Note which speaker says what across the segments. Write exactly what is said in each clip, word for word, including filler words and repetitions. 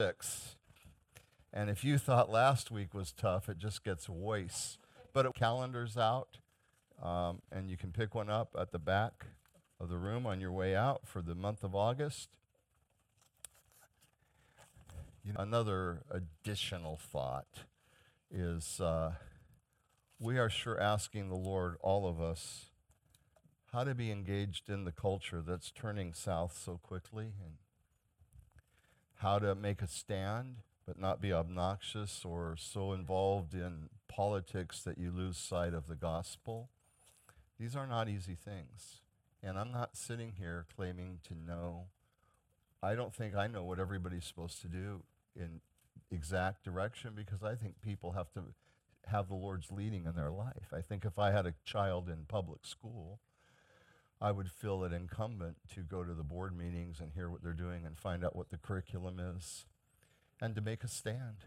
Speaker 1: six. And if you thought last week was tough, it just gets worse. But it, calendar's out, um, and you can pick one up at the back of the room on your way out for the month of August. You know, another additional thought is uh, we are sure asking the Lord, all of us, how to be engaged in the culture that's turning south so quickly, and how to make a stand but not be obnoxious or so involved in politics that you lose sight of the gospel. These are not easy things. And I'm not sitting here claiming to know. I don't think I know what everybody's supposed to do in exact direction, because I think people have to have the Lord's leading in their life. I think if I had a child in public school, I would feel it incumbent to go to the board meetings and hear what they're doing and find out what the curriculum is and to make a stand.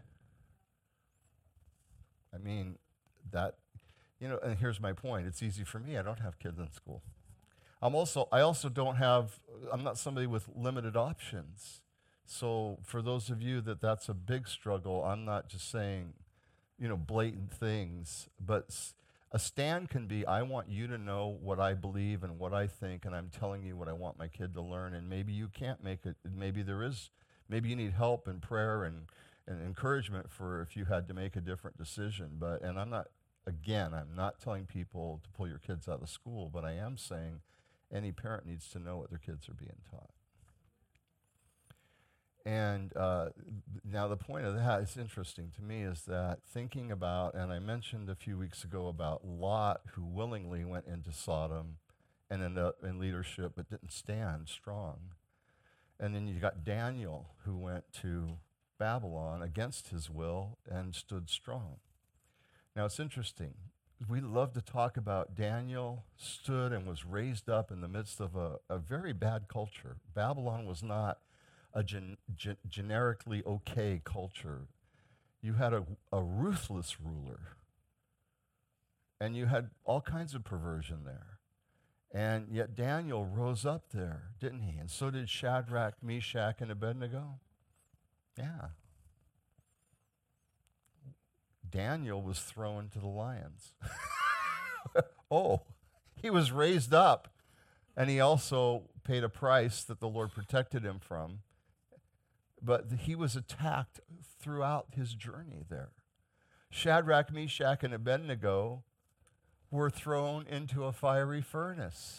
Speaker 1: I mean, that, you know, and here's my point. It's easy for me. I don't have kids in school. I'm also, I also don't have, I'm not somebody with limited options. So for those of you that that's a big struggle, I'm not just saying, you know, blatant things, but s- a stand can be, I want you to know what I believe and what I think, and I'm telling you what I want my kid to learn, and maybe you can't make it, maybe there is, maybe you need help and prayer and, and encouragement for if you had to make a different decision. But, and I'm not, again, I'm not telling people to pull your kids out of school, but I am saying any parent needs to know what their kids are being taught. And uh, now the point of that is interesting to me is that thinking about, and I mentioned a few weeks ago about Lot, who willingly went into Sodom and ended up in leadership but didn't stand strong. And then you got Daniel, who went to Babylon against his will and stood strong. Now it's interesting. We love to talk about Daniel stood and was raised up in the midst of a, a very bad culture. Babylon was not a gen, gen, generically okay culture. You had a, a ruthless ruler, and you had all kinds of perversion there. And yet Daniel rose up there, didn't he? And so did Shadrach, Meshach, and Abednego. Yeah. Daniel was thrown to the lions. Oh, he was raised up, and he also paid a price that the Lord protected him from. But he was attacked throughout his journey there. Shadrach, Meshach, and Abednego were thrown into a fiery furnace.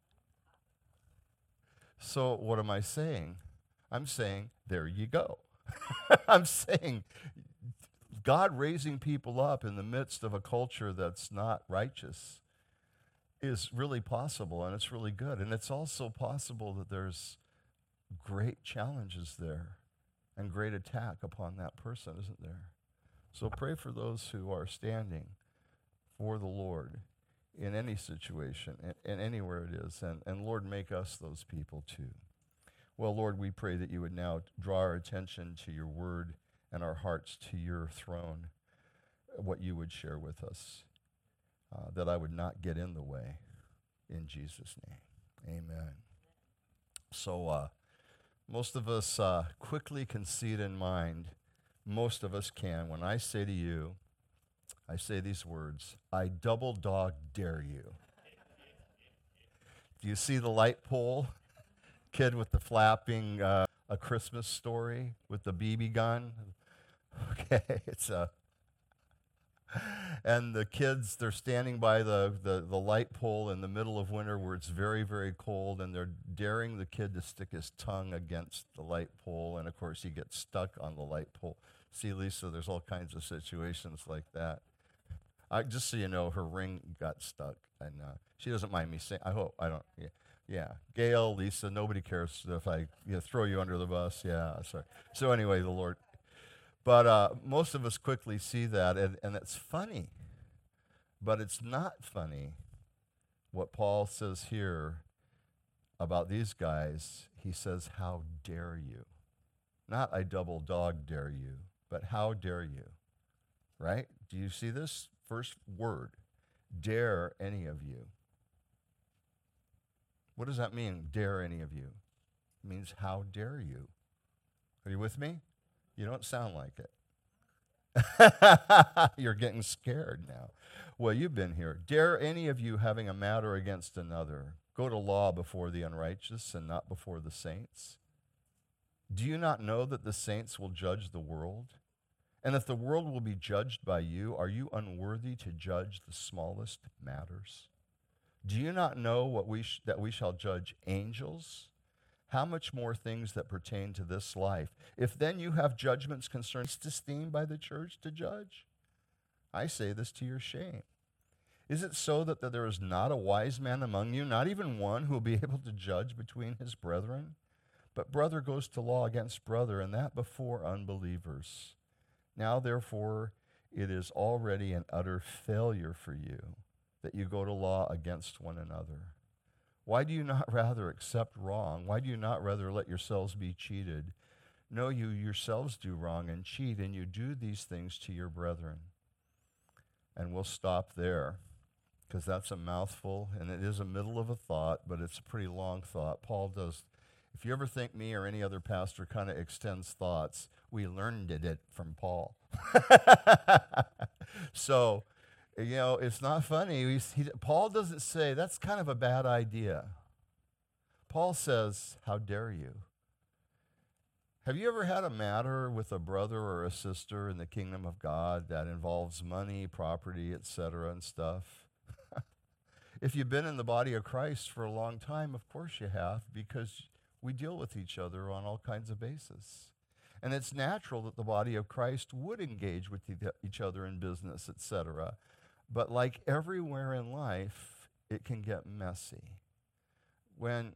Speaker 1: So what am I saying? I'm saying, there you go. I'm saying God raising people up in the midst of a culture that's not righteous is really possible, and it's really good. And it's also possible that there's great challenges there and great attack upon that person, isn't there? So pray for those who are standing for the Lord in any situation and, and anywhere it is. And, and Lord, make us those people too. Well, Lord, we pray that you would now draw our attention to your word and our hearts to your throne, what you would share with us, uh, that I would not get in the way. In Jesus' name, amen. So uh, most of us uh, quickly can see it in mind. Most of us can. When I say to you, I say these words, I double dog dare you. Do you see the light pole? Kid with the flapping, uh, A Christmas Story with the B B gun. Okay, it's a, and the kids, they're standing by the, the, the light pole in the middle of winter where it's very, very cold, and they're daring the kid to stick his tongue against the light pole, and of course he gets stuck on the light pole. See, Lisa, there's all kinds of situations like that. I, just so you know, her ring got stuck, and uh, she doesn't mind me saying, I hope, I don't, yeah. Yeah, Gail, Lisa, nobody cares if I you know, throw you under the bus. Yeah, sorry. So anyway, the Lord. But uh, most of us quickly see that, and, and it's funny. But it's not funny what Paul says here about these guys. He says, how dare you? Not I double dog dare you, but how dare you? Right? Do you see this first word? Dare any of you. What does that mean, dare any of you? It means how dare you? Are you with me? You don't sound like it. You're getting scared now. Well, you've been here. Dare any of you, having a matter against another, go to law before the unrighteous and not before the saints? Do you not know that the saints will judge the world? And if the world will be judged by you, are you unworthy to judge the smallest matters? Do you not know what we sh- that we shall judge angels? How much more things that pertain to this life? If then you have judgments concerning esteemed by the church to judge, I say this to your shame. Is it so that, that there is not a wise man among you, not even one who will be able to judge between his brethren? But brother goes to law against brother, and that before unbelievers. Now, therefore, it is already an utter failure for you that you go to law against one another. Why do you not rather accept wrong? Why do you not rather let yourselves be cheated? No, you yourselves do wrong and cheat, and you do these things to your brethren. And we'll stop there, because that's a mouthful, and it is a middle of a thought, but it's a pretty long thought. Paul does. If you ever think me or any other pastor kind of extends thoughts, we learned it from Paul. So, you know, it's not funny. He, he, Paul doesn't say, that's kind of a bad idea. Paul says, how dare you? Have you ever had a matter with a brother or a sister in the kingdom of God that involves money, property, et cetera, and stuff? If you've been in the body of Christ for a long time, of course you have, because we deal with each other on all kinds of bases. And it's natural that the body of Christ would engage with each other in business, et cetera. But like everywhere in life, it can get messy. When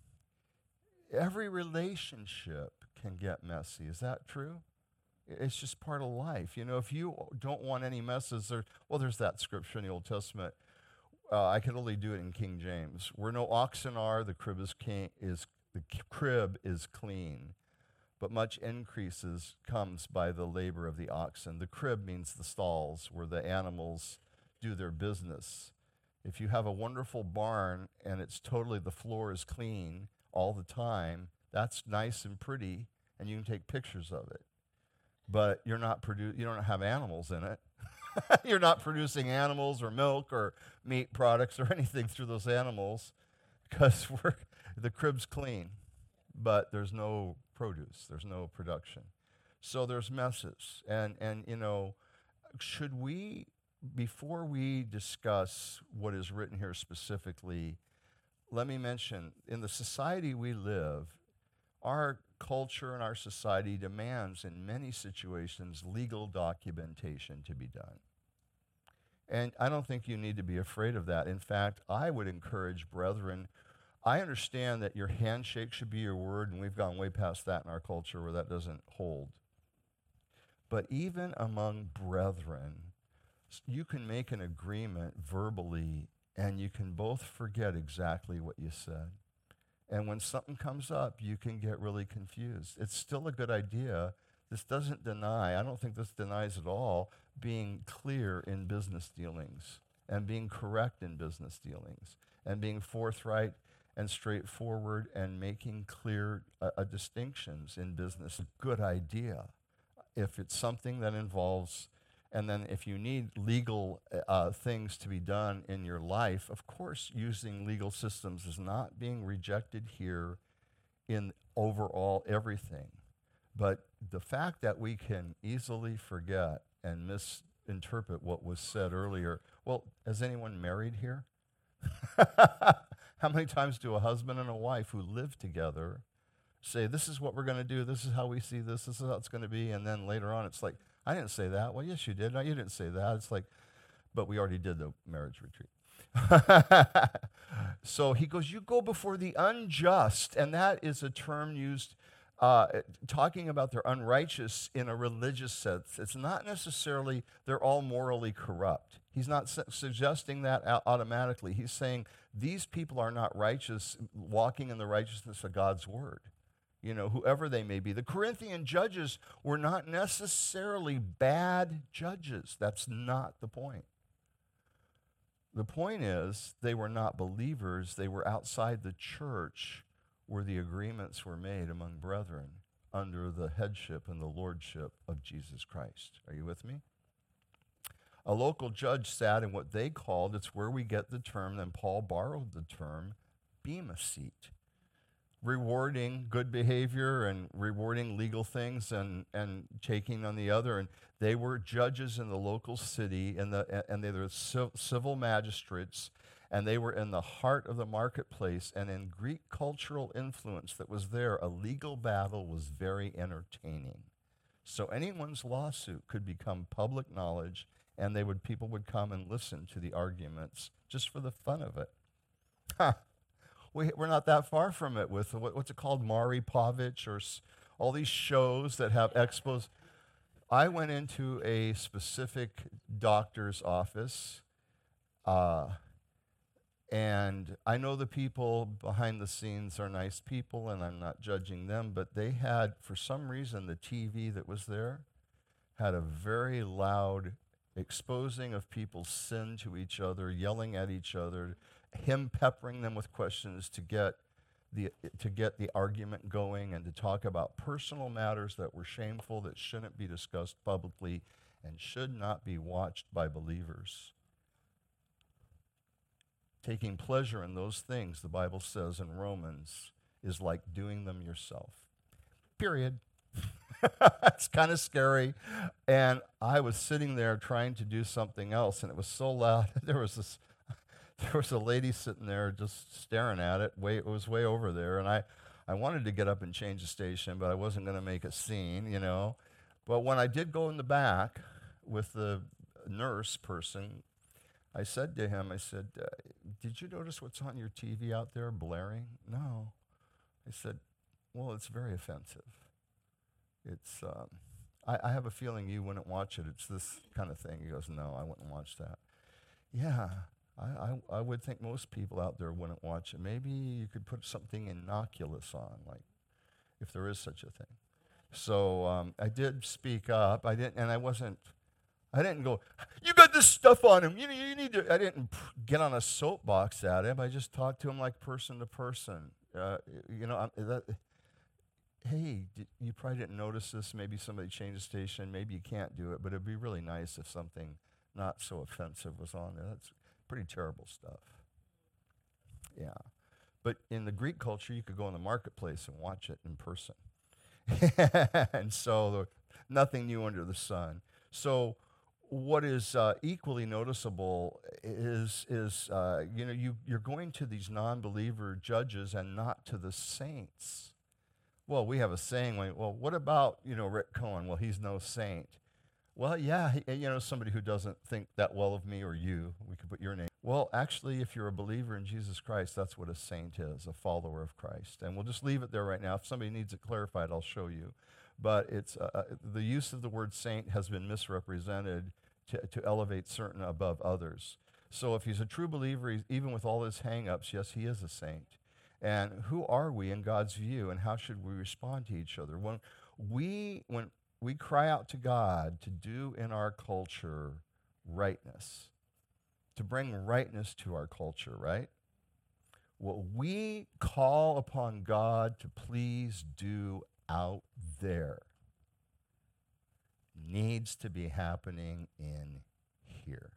Speaker 1: every relationship can get messy. Is that true? It's just part of life. You know, if you don't want any messes, there, well, there's that scripture in the Old Testament. Uh, I can only do it in King James. Where no oxen are, the crib is, king, is the crib is clean, but much increases comes by the labor of the oxen. The crib means the stalls where the animals do their business. If you have a wonderful barn and it's totally, the floor is clean all the time, that's nice and pretty, and you can take pictures of it. But you're not produ- you don't have animals in it. You're not producing animals or milk or meat products or anything through those animals, because we're the crib's clean, but there's no produce, there's no production. So there's messes. And, and you know, should we, before we discuss what is written here specifically, let me mention, in the society we live, our culture and our society demands in many situations legal documentation to be done. And I don't think you need to be afraid of that. In fact, I would encourage brethren, I understand that your handshake should be your word, and we've gone way past that in our culture where that doesn't hold. But even among brethren, you can make an agreement verbally, and you can both forget exactly what you said. And when something comes up, you can get really confused. It's still a good idea. This doesn't deny, I don't think this denies at all, being clear in business dealings and being correct in business dealings and being forthright and straightforward and making clear uh, uh, distinctions in business. A good idea. If it's something that involves, and then if you need legal uh, things to be done in your life, of course using legal systems is not being rejected here in overall everything. But the fact that we can easily forget and misinterpret what was said earlier, well, has anyone married here? How many times do a husband and a wife who live together say, this is what we're going to do, this is how we see this, this is how it's going to be, and then later on it's like, I didn't say that. Well, yes, you did. No, you didn't say that. It's like, but we already did the marriage retreat. So he goes, you go before the unjust, and that is a term used uh, talking about they're unrighteous in a religious sense. It's not necessarily they're all morally corrupt. He's not su- suggesting that automatically. He's saying these people are not righteous, walking in the righteousness of God's word. You know, whoever they may be. The Corinthian judges were not necessarily bad judges. That's not the point. The point is they were not believers. They were outside the church where the agreements were made among brethren. under the headship and the lordship of Jesus Christ. Are you with me? A local judge sat in what they called, it's where we get the term, and Paul borrowed the term, bema seat, rewarding good behavior and rewarding legal things and, and taking on the other. And they were judges in the local city, and, the, and they were civil magistrates, and they were in the heart of the marketplace. And in Greek cultural influence that was there, a legal battle was very entertaining. So anyone's lawsuit could become public knowledge, and they would people would come and listen to the arguments just for the fun of it. Huh. We, we're not that far from it with, what, what's it called, Maury Povich, or s- all these shows that have expos. I went into a specific doctor's office, uh, and I know the people behind the scenes are nice people, and I'm not judging them, but they had, for some reason, the T V that was there had a very loud exposing of people's sin to each other, yelling at each other, him peppering them with questions to get the to get the argument going and to talk about personal matters that were shameful, that shouldn't be discussed publicly and should not be watched by believers. Taking pleasure in those things, the Bible says in Romans, is like doing them yourself. Period. It's kind of scary. And I was sitting there trying to do something else, and it was so loud. There was this, there was a lady sitting there just staring at it. Way, it was way over there, and I, I wanted to get up and change the station, but I wasn't going to make a scene, you know. But when I did go in the back with the nurse person, I said to him, I said, uh, did you notice what's on your T V out there blaring? No. I said, well, it's very offensive. It's, um, I, I have a feeling you wouldn't watch it. It's this kind of thing. He goes, no, I wouldn't watch that. Yeah, I, I, I would think most people out there wouldn't watch it. Maybe you could put something innocuous on, like, if there is such a thing. So um, I did speak up. I didn't, and I wasn't, I didn't go, you got this stuff on him. You, you need to, I didn't get on a soapbox at him. I just talked to him like person to person. Uh, you know, I'm, that, hey, did, you probably didn't notice this. Maybe somebody changed the station. Maybe you can't do it, but it'd be really nice if something not so offensive was on there. That's pretty terrible stuff. Yeah. But in the Greek culture, you could go in the marketplace and watch it in person. And so there, nothing new under the sun. So what is uh, equally noticeable is, is uh, you know, you, you're going to these non-believer judges and not to the saints. Well, we have a saying, like, well, what about, you know, Rick Cohen? Well, he's no saint. Well, yeah, he, you know, somebody who doesn't think that well of me or you, we could put your name. Well, actually, if you're a believer in Jesus Christ, that's what a saint is, a follower of Christ. And we'll just leave it there right now. If somebody needs it clarified, I'll show you. But it's uh, the use of the word saint has been misrepresented to, to elevate certain above others. So if he's a true believer, he's, even with all his hang-ups, yes, he is a saint. And who are we in God's view, and how should we respond to each other? When we, when we cry out to God to do in our culture rightness, to bring rightness to our culture, right? What we call upon God to please do out there needs to be happening in here.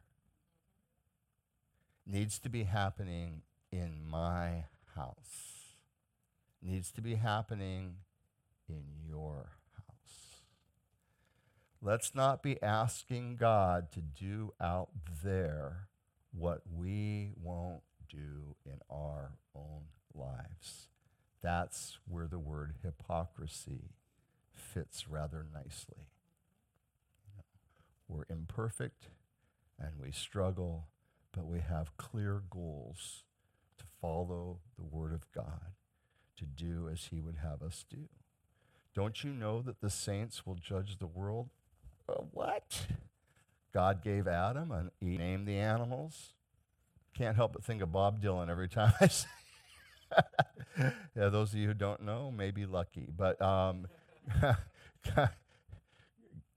Speaker 1: Needs to be happening in my house. Needs to be happening in your house. Let's not be asking God to do out there what we won't do in our own lives. That's where the word hypocrisy fits rather nicely. We're imperfect and we struggle, but we have clear goals to follow the Word of God, to do as He would have us do. Don't you know that the saints will judge the world? Uh, what? God gave Adam and He named the animals. Can't help but think of Bob Dylan every time I say yeah, those of you who don't know may be lucky. But um,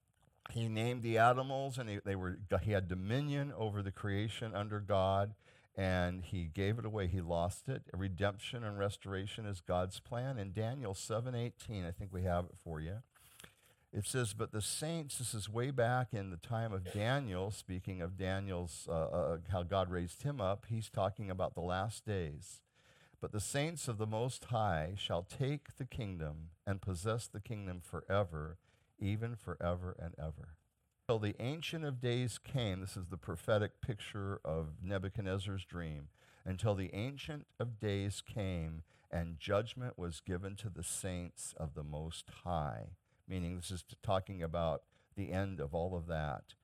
Speaker 1: He named the animals, and he, they were, he had dominion over the creation under God. and he gave it away. He lost it. Redemption and restoration is God's plan. In Daniel seven eighteen, I think we have it for you. It says, but the saints, this is way back in the time of Daniel, speaking of Daniel's, uh, uh, how God raised him up, he's talking about the last days. But the saints of the Most High shall take the kingdom and possess the kingdom forever, even forever and ever. Till the Ancient of Days came, this is the prophetic picture of Nebuchadnezzar's dream, until the Ancient of Days came and judgment was given to the saints of the Most High. Meaning this is talking about the end of all of that.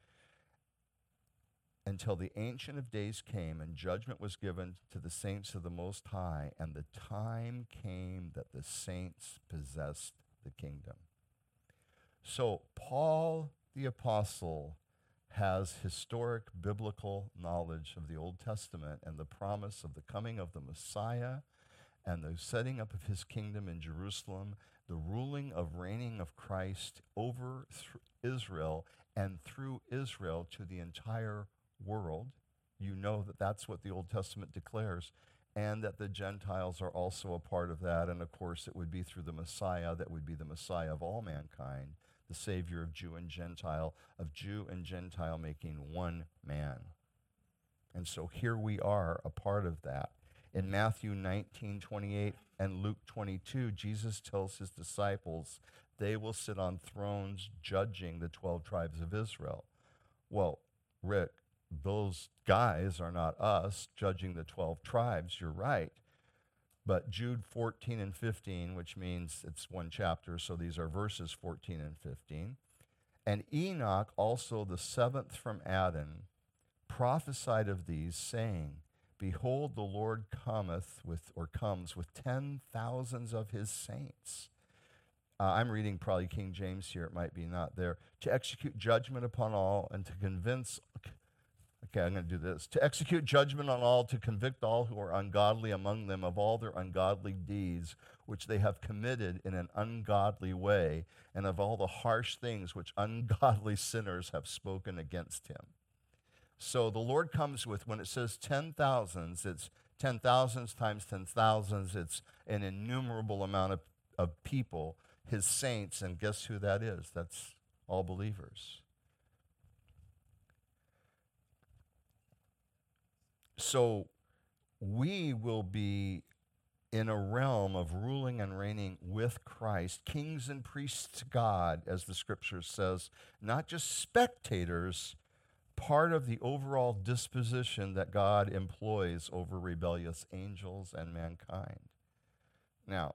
Speaker 1: Until the Ancient of Days came and judgment was given to the saints of the Most High, and the time came that the saints possessed the kingdom. So Paul the Apostle has historic biblical knowledge of the Old Testament and the promise of the coming of the Messiah and the setting up of his kingdom in Jerusalem, the ruling of reigning of Christ over Israel and through Israel to the entire world. You know that that's what the Old Testament declares, and that the Gentiles are also a part of that. And of course, it would be through the Messiah that would be the Messiah of all mankind, the Savior of Jew and Gentile, of Jew and Gentile making one man. And so here we are, a part of that. In Matthew nineteen twenty-eight and Luke twenty-two, Jesus tells his disciples they will sit on thrones judging the twelve tribes of Israel. Well, Rick, those guys are not us judging the twelve tribes. You're right. But Jude fourteen and fifteen, which means it's one chapter, so these are verses fourteen and fifteen. And Enoch, also the seventh from Adam, prophesied of these, saying, behold, the Lord cometh with, or comes with ten thousands of his saints. Uh, I'm reading probably King James here, it might be not there. To execute judgment upon all and to convince, okay, I'm going to do this. To execute judgment on all, to convict all who are ungodly among them of all their ungodly deeds, which they have committed in an ungodly way, and of all the harsh things which ungodly sinners have spoken against him. So the Lord comes with, when it says ten thousands, it's ten thousands times ten thousands. It's an innumerable amount of, of people, his saints, and guess who that is? That's all believers. So we will be in a realm of ruling and reigning with Christ, kings and priests to God, as the scripture says, not just spectators, part of the overall disposition that God employs over rebellious angels and mankind. Now,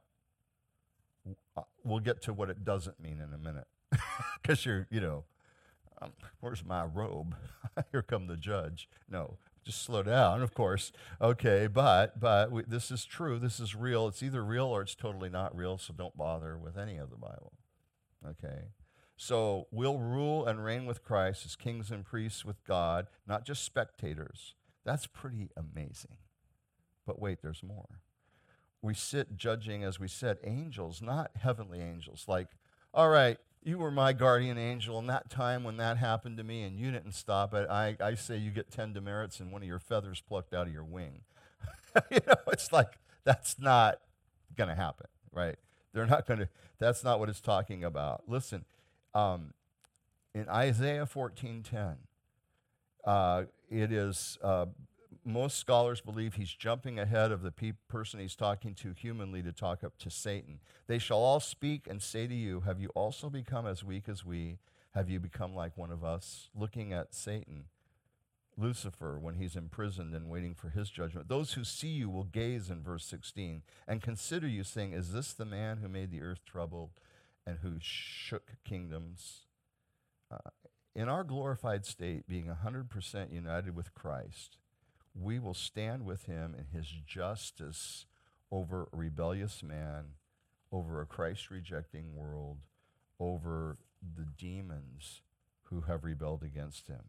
Speaker 1: we'll get to what it doesn't mean in a minute, because you're, you know, um, where's my robe? Here come the judge. No, just slow down, of course. Okay, but but we, this is true. This is real. It's either real or it's totally not real, so don't bother with any of the Bible. Okay? So we'll rule and reign with Christ as kings and priests with God, not just spectators. That's pretty amazing. But wait, there's more. We sit judging, as we said, angels, not heavenly angels. Like, all right, you were my guardian angel, and that time when that happened to me and you didn't stop it, I, I say you get ten demerits and one of your feathers plucked out of your wing. You know, it's like, that's not going to happen, right? They're not going to, that's not what it's talking about. Listen, Um, in Isaiah fourteen ten, uh, it is, uh, most scholars believe he's jumping ahead of the pe- person he's talking to humanly to talk up to Satan. They shall all speak and say to you, have you also become as weak as we? Have you become like one of us? Looking at Satan, Lucifer, when he's imprisoned and waiting for his judgment. Those who see you will gaze, in verse sixteen, and consider you, saying, is this the man who made the earth troubled and who shook kingdoms? Uh, in our glorified state, being one hundred percent united with Christ, we will stand with him in his justice over a rebellious man, over a Christ-rejecting world, over the demons who have rebelled against him.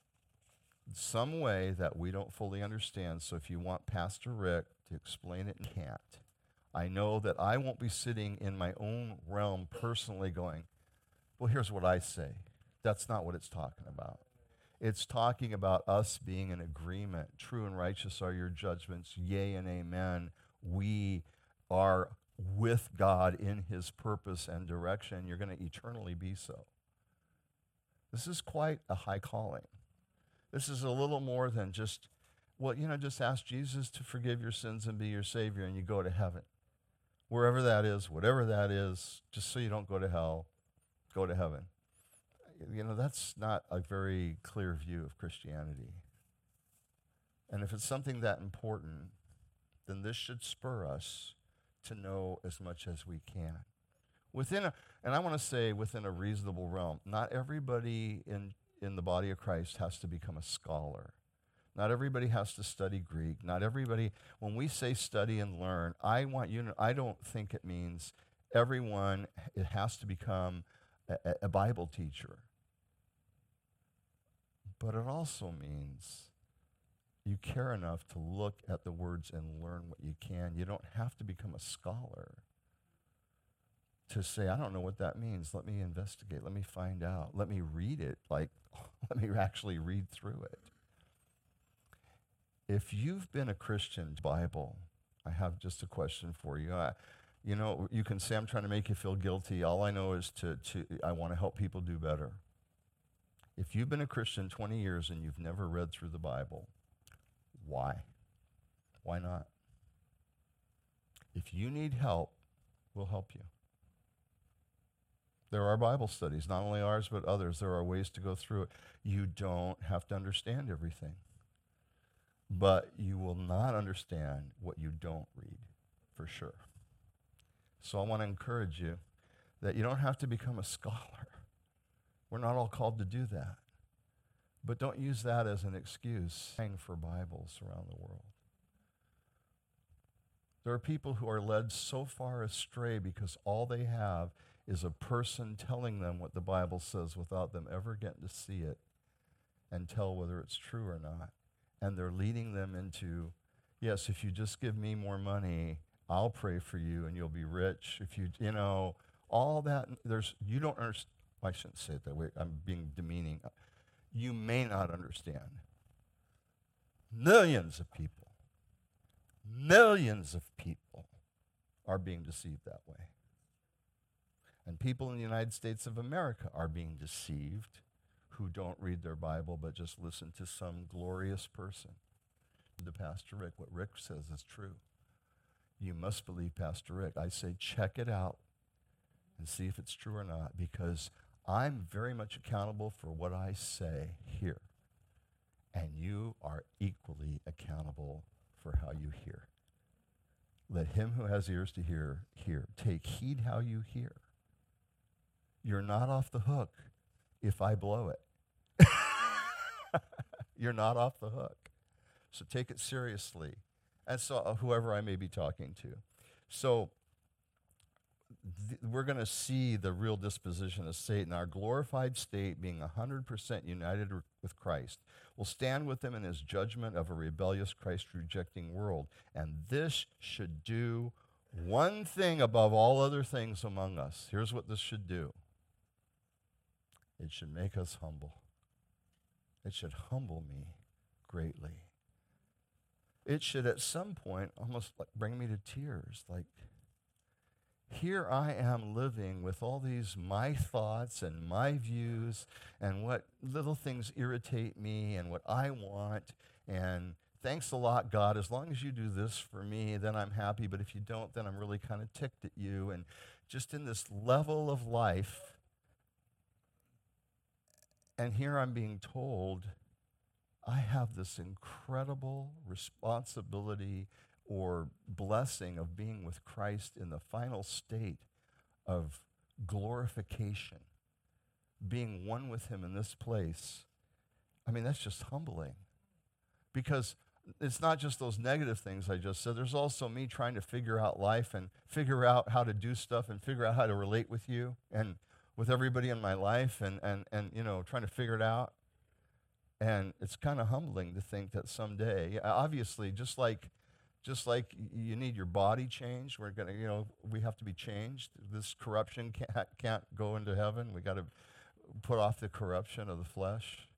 Speaker 1: Some way that we don't fully understand, so if you want Pastor Rick to explain it, he can't. I know that I won't be sitting in my own realm personally going, well, here's what I say. That's not what it's talking about. It's talking about us being in agreement. True and righteous are your judgments, yea and amen. We are with God in his purpose and direction. You're going to eternally be so. This is quite a high calling. This is a little more than just, well, you know, just ask Jesus to forgive your sins and be your Savior and you go to heaven. Wherever that is, whatever that is, just so you don't go to hell, go to heaven. You know, that's not a very clear view of Christianity. And if it's something that important, then this should spur us to know as much as we can. Within a, and I want to say within a reasonable realm, not everybody in, in the body of Christ has to become a scholar. Not everybody has to study Greek. Not everybody, when we say study and learn, I want you to, I don't think it means everyone, it has to become a, a Bible teacher. But it also means you care enough to look at the words and learn what you can. You don't have to become a scholar to say, I don't know what that means. Let me investigate. Let me find out. Let me read it. Like, let me actually read through it. If you've been a Christian Bible, I have just a question for you. I, you know, you can say, I'm trying to make you feel guilty. All I know is to, to I want to help people do better. If you've been a Christian twenty years and you've never read through the Bible, why? Why not? If you need help, we'll help you. There are Bible studies, not only ours, but others. There are ways to go through it. You don't have to understand everything. But you will not understand what you don't read, for sure. So I want to encourage you that you don't have to become a scholar. We're not all called to do that. But don't use that as an excuse for Bibles around the world. There are people who are led so far astray because all they have is a person telling them what the Bible says without them ever getting to see it and tell whether it's true or not. And they're leading them into, yes, if you just give me more money, I'll pray for you and you'll be rich. If you, you know, all that, there's, you don't understand. I shouldn't say it that way. I'm being demeaning. You may not understand. Millions of people, millions of people are being deceived that way. And people in the United States of America are being deceived who don't read their Bible but just listen to some glorious person. To Pastor Rick, what Rick says is true. You must believe Pastor Rick. I say check it out and see if it's true or not, because I'm very much accountable for what I say here. And you are equally accountable for how you hear. Let him who has ears to hear, hear. Take heed how you hear. You're not off the hook if I blow it. You're not off the hook. So take it seriously. And so uh, whoever I may be talking to. So th- we're going to see the real disposition of Satan. Our glorified state, being one hundred percent united r- with Christ, will stand with him in his judgment of a rebellious, Christ-rejecting world. And this should do one thing above all other things among us. Here's what this should do. It should make us humble. It should humble me greatly. It should at some point almost like bring me to tears. Like, here I am living with all these my thoughts and my views and what little things irritate me and what I want. And thanks a lot, God. As long as you do this for me, then I'm happy. But if you don't, then I'm really kind of ticked at you. And just in this level of life. And here I'm being told I have this incredible responsibility or blessing of being with Christ in the final state of glorification, being one with him in this place. I mean, that's just humbling, because it's not just those negative things I just said. There's also me trying to figure out life and figure out how to do stuff and figure out how to relate with you and with everybody in my life and, and, and you know, trying to figure it out. And it's kind of humbling to think that someday, obviously, just like just like you need your body changed, we're gonna, you know, we have to be changed. This corruption can't, can't go into heaven. We got to put off the corruption of the flesh.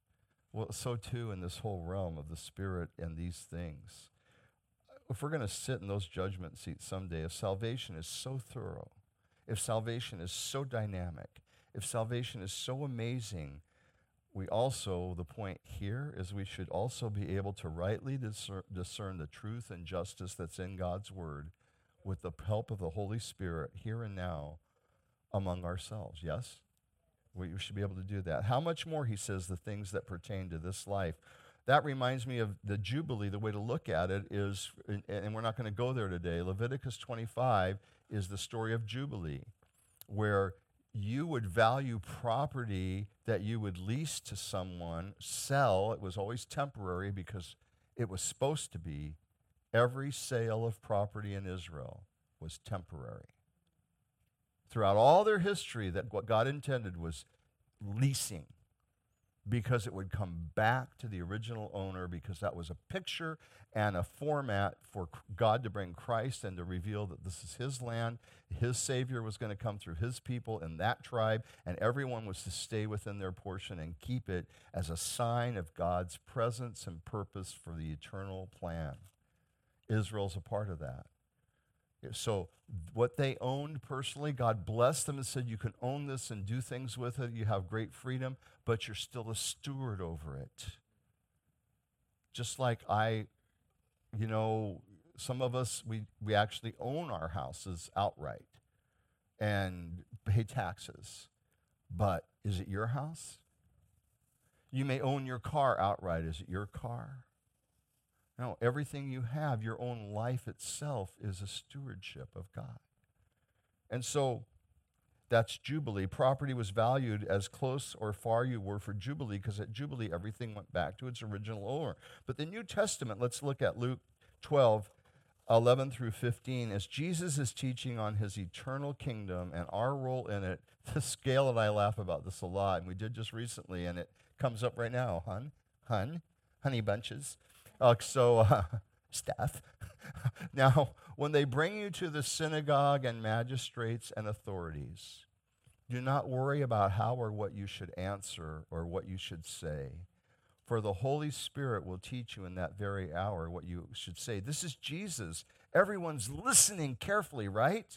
Speaker 1: Well, so too in this whole realm of the Spirit and these things. If we're going to sit in those judgment seats someday, if salvation is so thorough, if salvation is so dynamic, if salvation is so amazing, we also, the point here is we should also be able to rightly discern, discern the truth and justice that's in God's Word with the help of the Holy Spirit here and now among ourselves, yes? We should be able to do that. How much more, he says, the things that pertain to this life. That reminds me of the Jubilee. The way to look at it is, and we're not going to go there today, Leviticus twenty-five is the story of Jubilee, where you would value property that you would lease to someone, sell. It was always temporary because it was supposed to be. Every sale of property in Israel was temporary. Throughout all their history, that what God intended was leasing, because it would come back to the original owner, because that was a picture and a format for God to bring Christ and to reveal that this is his land. His Savior was going to come through his people in that tribe, and everyone was to stay within their portion and keep it as a sign of God's presence and purpose for the eternal plan. Israel's a part of that. So what they owned personally, God blessed them and said, you can own this and do things with it. You have great freedom, but you're still a steward over it. Just like I, you know, some of us, we, we actually own our houses outright and pay taxes. But is it your house? You may own your car outright. Is it your car? No, everything you have, your own life itself, is a stewardship of God. And so that's Jubilee. Property was valued as close or far you were for Jubilee, because at Jubilee, everything went back to its original owner. But the New Testament, let's look at Luke twelve, eleven through fifteen, as Jesus is teaching on his eternal kingdom and our role in it. This Gail and I laugh about this a lot, and we did just recently, and it comes up right now, hun, hun, honey bunches. Uh, so, uh, staff. Now, when they bring you to the synagogue and magistrates and authorities, do not worry about how or what you should answer or what you should say, for the Holy Spirit will teach you in that very hour what you should say. This is Jesus. Everyone's listening carefully, right?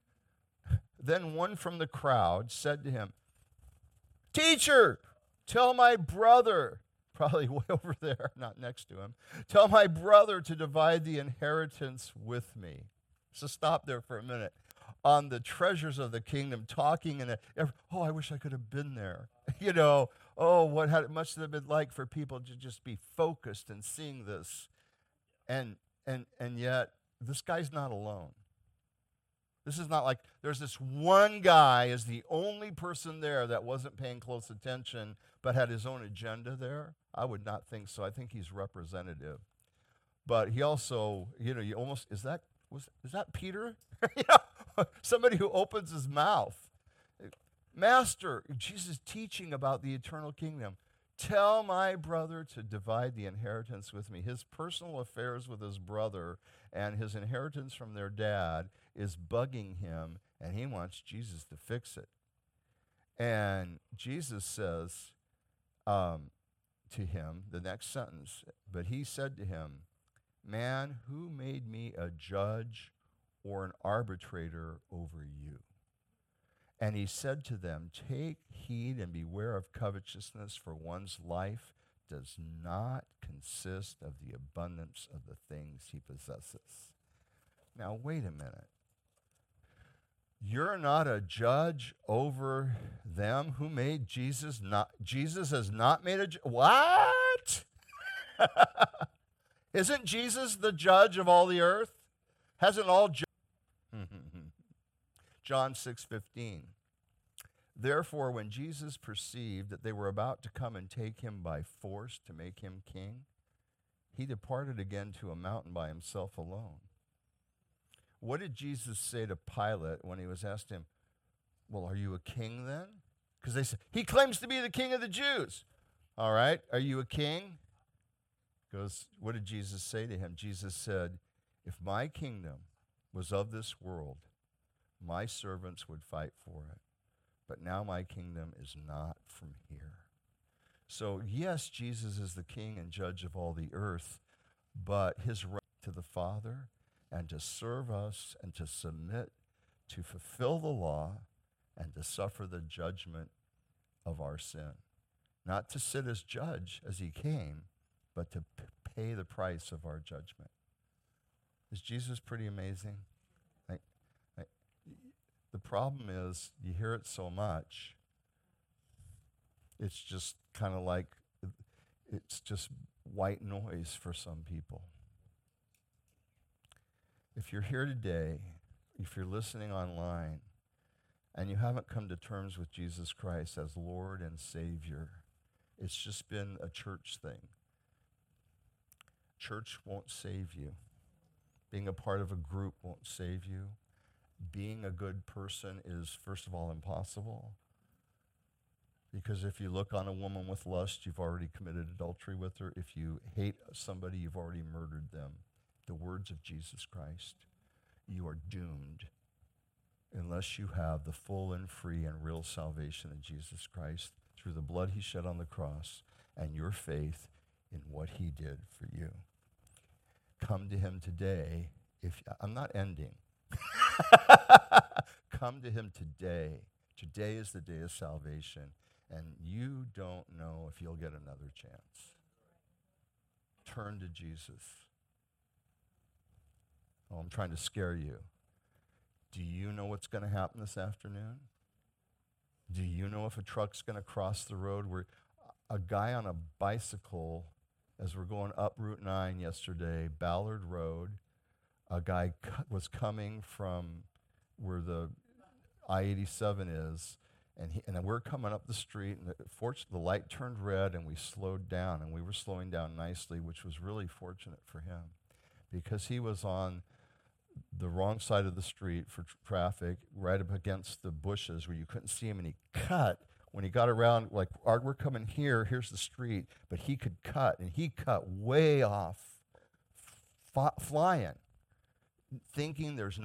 Speaker 1: Then one from the crowd said to him, "Teacher, tell my brother," probably way over there, not next to him, "tell my brother to divide the inheritance with me." So stop there for a minute. On the treasures of the kingdom, talking, and oh, I wish I could have been there. You know, oh, what had it must have been like for people to just be focused and seeing this. And and and yet, this guy's not alone. This is not like there's this one guy is the only person there that wasn't paying close attention but had his own agenda there. I would not think so. I think he's representative. But he also, you know, you almost, is that, was, is that Peter? You know, somebody who opens his mouth. Master, Jesus teaching about the eternal kingdom. Tell my brother to divide the inheritance with me. His personal affairs with his brother and his inheritance from their dad is bugging him, and he wants Jesus to fix it. And Jesus says um, to him, the next sentence, "But he said to him, 'Man, who made me a judge or an arbitrator over you?' And he said to them, 'Take heed and beware of covetousness, for one's life does not consist of the abundance of the things he possesses.'" Now, wait a minute. You're not a judge over them. Who made Jesus? Not Jesus has not made a judge. What? Isn't Jesus the judge of all the earth? Hasn't all ju- John six fifteen. Therefore, when Jesus perceived that they were about to come and take him by force to make him king, he departed again to a mountain by himself alone. What did Jesus say to Pilate when he was asked him, "Well, are you a king then?" Because they said, "He claims to be the king of the Jews." All right, are you a king? Goes, what did Jesus say to him? Jesus said, "If my kingdom was of this world, my servants would fight for it. But now my kingdom is not from here." So, yes, Jesus is the king and judge of all the earth, but his right to the Father and to serve us and to submit, to fulfill the law, and to suffer the judgment of our sin. Not to sit as judge as he came, but to p- pay the price of our judgment. Is Jesus pretty amazing? I, I, the problem is, you hear it so much, it's just kind of like, it's just white noise for some people. If you're here today, if you're listening online, and you haven't come to terms with Jesus Christ as Lord and Savior, it's just been a church thing. Church won't save you. Being a part of a group won't save you. Being a good person is, first of all, impossible. Because if you look on a woman with lust, you've already committed adultery with her. If you hate somebody, you've already murdered them. The words of Jesus Christ. You are doomed unless you have the full and free and real salvation in Jesus Christ through the blood he shed on the cross and your faith in what he did for you. Come to him today. If I'm not ending. Come to him today. Today is the day of salvation, and you don't know if you'll get another chance. Turn to Jesus. Oh, I'm trying to scare you. Do you know what's going to happen this afternoon? Do you know if a truck's going to cross the road? Where a guy on a bicycle, as we're going up Route nine yesterday, Ballard Road, a guy cu- was coming from where the I eighty-seven is, and he, and we're coming up the street, and the, fortunately the light turned red, and we slowed down, and we were slowing down nicely, which was really fortunate for him, because he was on the wrong side of the street for tr- traffic, right up against the bushes where you couldn't see him, and he cut. When he got around, like, our, we're coming here, here's the street, but he could cut, and he cut way off, f- flying, thinking there's no